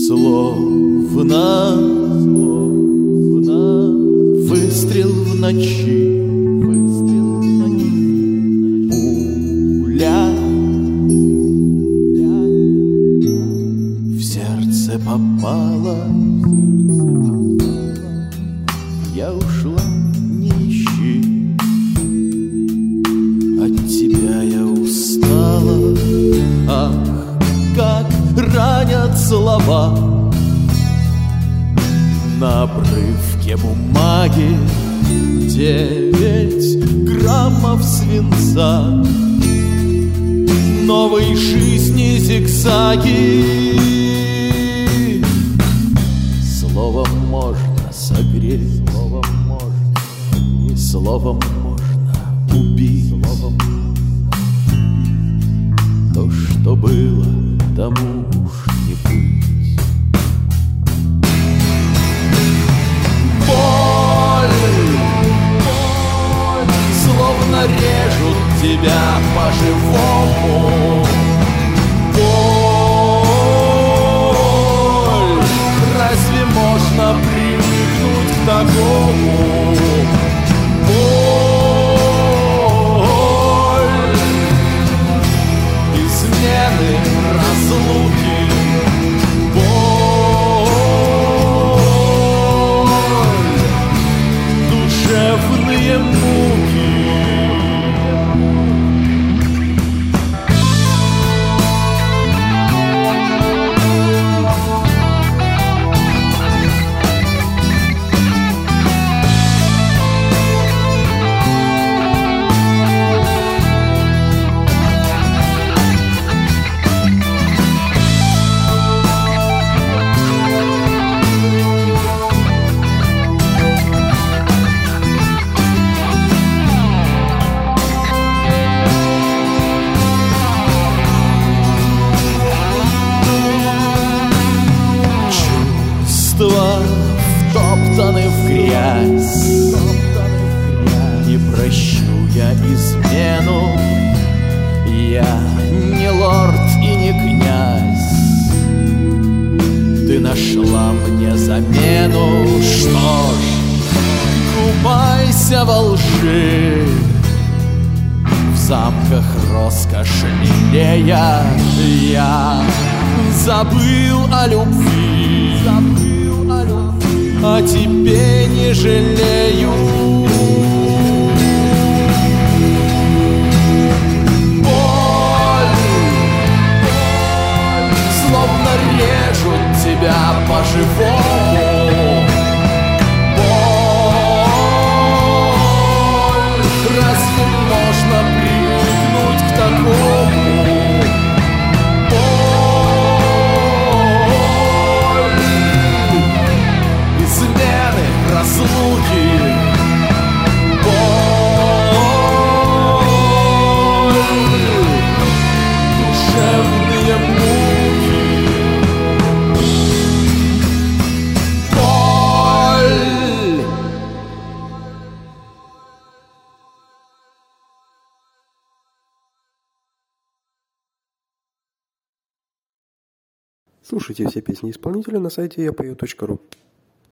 Словно выстрел в ночи, пуля в сердце попала. Я ушла, не ищи, от тебя я устала. Ах, как ранят слова на обрывке бумаги. 9 граммов свинца, новой жизни зигзаги. Словом можно согреть, словом можно убить. То, что было, тому уж не быть. Боль, словно режут тебя по-живому. Боль, разве можно привыкнуть к такому? Боль, измены, разлуки. Боль, душевные муки. Втоптаны в грязь. Не прощу я измену. Я не лорд и не князь. Ты нашла мне замену. Что ж, купайся во лжи. В замках роскоши лелея я забыл о любви, а тебе не жалею. Боль, словно режут тебя по-живому. Боль, разве можно привыкнуть к такому? Разлуки. Боль, душевные муки. Боль. Слушайте все песни исполнителя на сайте yapою.ru.